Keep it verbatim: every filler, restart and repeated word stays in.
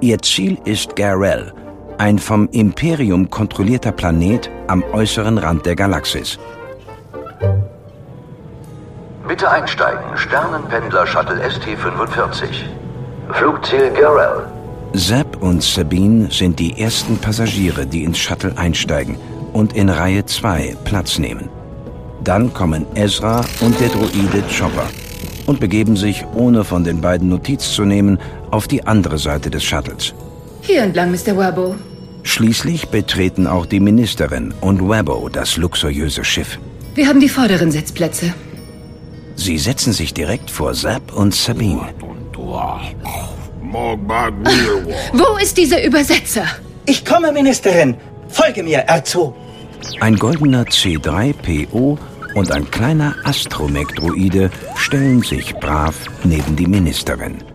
Ihr Ziel ist Garel, ein vom Imperium kontrollierter Planet am äußeren Rand der Galaxis. Bitte einsteigen. Sternenpendler-Shuttle S T fünfundvierzig. Flugziel Garel. Zeb und Sabine sind die ersten Passagiere, die ins Shuttle einsteigen und in Reihe zwei Platz nehmen. Dann kommen Ezra und der Droide Chopper und begeben sich, ohne von den beiden Notiz zu nehmen, auf die andere Seite des Shuttles. Hier entlang, Mister Wabo. Schließlich betreten auch die Ministerin und Wabo das luxuriöse Schiff. Wir haben die vorderen Sitzplätze. Sie setzen sich direkt vor Zeb und Sabine. Wo ist dieser Übersetzer? Ich komme, Ministerin. Folge mir, R zwei. Ein goldener C drei P O und ein kleiner Astromech-Droide stellen sich brav neben die Ministerin.